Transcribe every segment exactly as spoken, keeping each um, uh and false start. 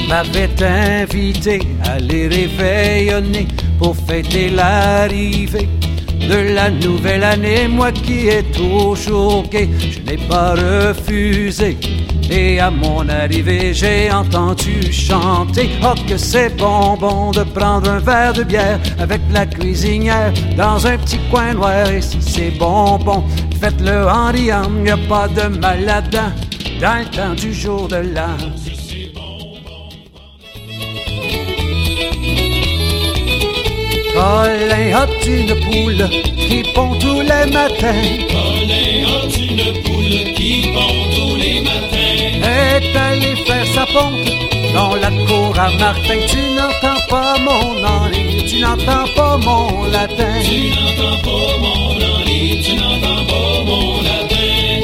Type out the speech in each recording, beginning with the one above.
m'avait invité à les réveillonner pour fêter l'arrivée de la nouvelle année. Moi qui ai toujours gai, je n'ai pas refusé. Et à mon arrivée, j'ai entendu chanter. Oh, que c'est bonbon de prendre un verre de bière avec la cuisinière dans un petit coin noir. Et si c'est bonbon, faites-le en riant, y a pas de mal là-dedans, dans le temps du jour de l'an. Colin a une poule qui pond tous les matins. Colin a une poule qui pond tous les matins. Est allé faire sa ponte dans la cour à Martin. Tu n'entends pas mon enlire, tu n'entends pas mon latin. Tu n'entends pas mon enlire, tu n'entends pas mon latin.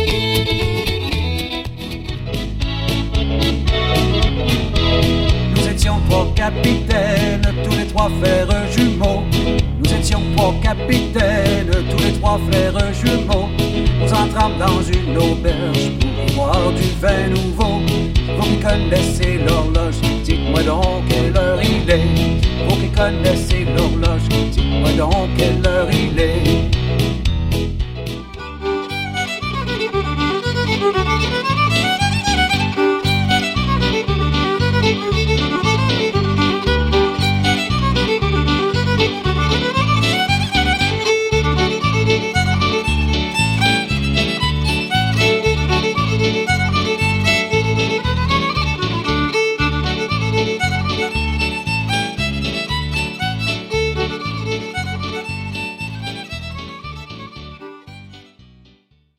Nous étions trois capitaines, tous les trois frères jumeaux. Nous étions trois capitaines, tous les trois frères jumeaux. Nous entrâmes dans une auberge pour boire du vin nouveau. Vous qui connaissez l'horloge, dites-moi donc quelle heure il est. Vous qui connaissez l'horloge, dites-moi donc quelle heure il est.